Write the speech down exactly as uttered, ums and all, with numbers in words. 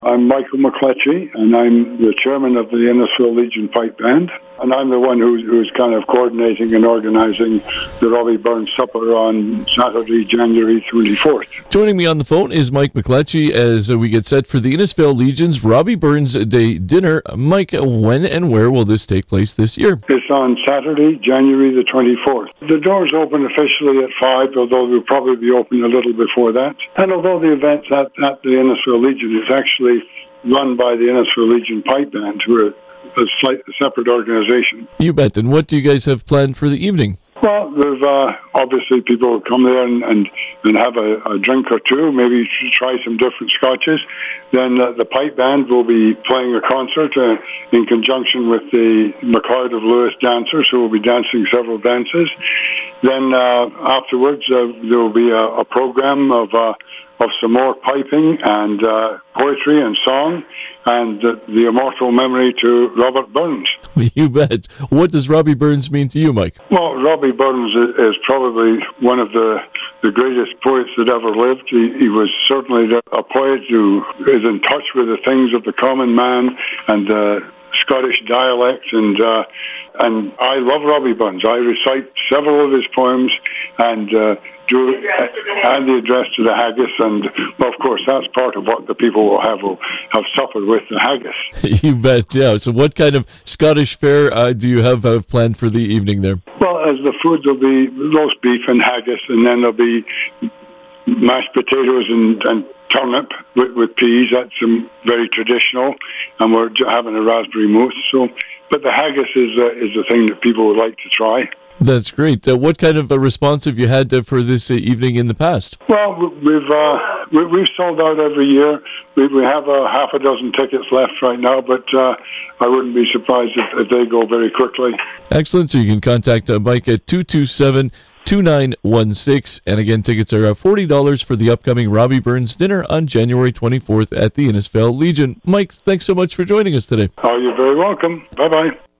I'm Michael McCletchie, and I'm the chairman of the Innisfil Legion Pipe Band. And I'm the one who's, who's kind of coordinating and organising the Robbie Burns Supper on Saturday, January twenty-fourth. Joining me on the phone is Mike McCletchie as we get set for the Innisfil Legion's Robbie Burns Day dinner. Mike, when and where will this take place this year? It's on Saturday, January the twenty-fourth. The doors open officially at five, although they'll probably be open a little before that. And although the event's at, at the Innisfil Legion, it's actually run by the Innisfil Legion Pipe Band, who are a slight a separate organisation. You bet. And what do you guys have planned for the evening? Well, there's uh, obviously people will come there and, and, and have a, a drink or two, maybe try some different scotches. Then uh, the pipe band will be playing a concert uh, in conjunction with the MacLeod of Lewis dancers, who will be dancing several dances. Then uh, afterwards, uh, there will be a, a program of uh, of some more piping and uh, poetry and song, and uh, the immortal memory to Robert Burns. You bet. What does Robbie Burns mean to you, Mike? Well, Robbie Burns is, is probably one of the, the greatest poets that ever lived. He, he was certainly a poet who is in touch with the things of the common man and the Scottish dialect, and uh, and I love Robbie Burns. I recite several of his poems and uh, do and the address to the haggis, and well, of course that's part of what the people will have will have supper with the haggis. You bet. Yeah. So, what kind of Scottish fare uh, do you have uh, planned for the evening there? Well, as the food, there'll be roast beef and haggis, and then there'll be mashed potatoes and, and turnip with, with peas. That's um, very traditional, and we're having a raspberry mousse. So, but the haggis is uh, is the thing that people would like to try. That's great. Uh, what kind of a response have you had uh, for this uh, evening in the past? Well, we've uh, we, we've sold out every year. We, we have uh, half a dozen tickets left right now, but uh, I wouldn't be surprised if, if they go very quickly. Excellent. So you can contact uh, Mike at two two seven, two nine one six. And again, tickets are uh, forty dollars for the upcoming Robbie Burns dinner on January twenty-fourth at the Innisfil Legion. Mike, thanks so much for joining us today. Oh, you're very welcome. Bye-bye.